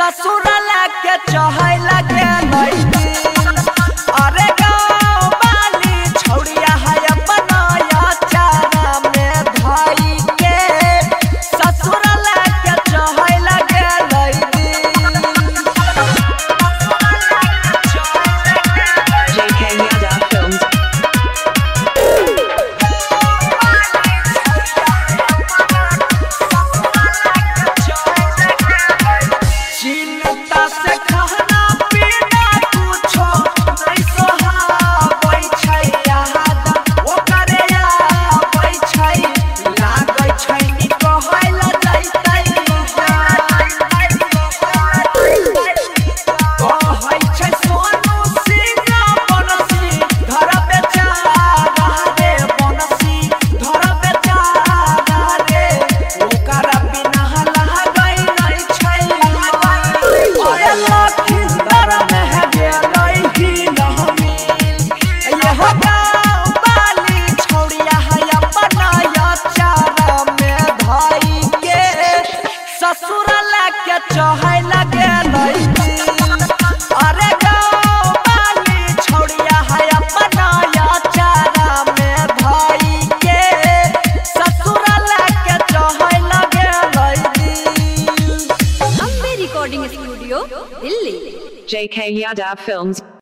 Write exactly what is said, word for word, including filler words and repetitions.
ससुराल के चढ़े लगे लैली। अरे गाँव वाली छौड़िया है अपना याचारा में धाई के ससुराल के चढ़े लगे लैली। J K Yadav Films। चिंता से खाना पीना कुछो नहीं सोहाबै छै याद ओकरे आबै छै लागै छै ई कहै ल जैतै कहै छै सोनू सिंह बनसी घर बेचारा रे बनसी घर बेचारा रे ओकरा बिना लागै नहीं छै। अरे लखीसराय में है गेलै ही नहमील यह गाँव वाली छौड़िया है अपना याचारा में धाई के ससुराल के चढ़े लगे लैली। अरे गाँव वाली छौड़िया है अपना याचारा में धाई के ससुराल के चढ़े लगे लैली। Ambe recording studio Delhi. J K Yadav Films।